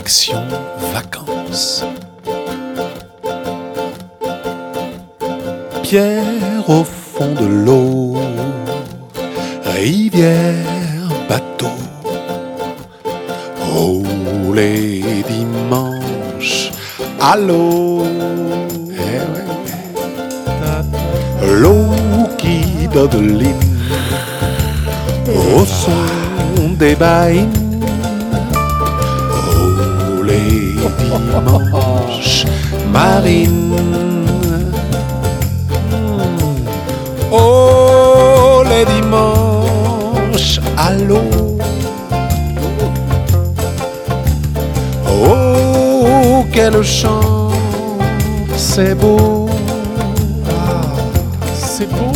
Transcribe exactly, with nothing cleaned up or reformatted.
Direction vacances. Pierre au fond de l'eau, rivière, bateau. Oh, les dimanches à l'eau, eh ouais. L'eau qui dodeline au son des baïnes. Oh, les dimanches marines. Oh, les dimanches à l'eau. Oh, quel chant, c'est beau. C'est beau.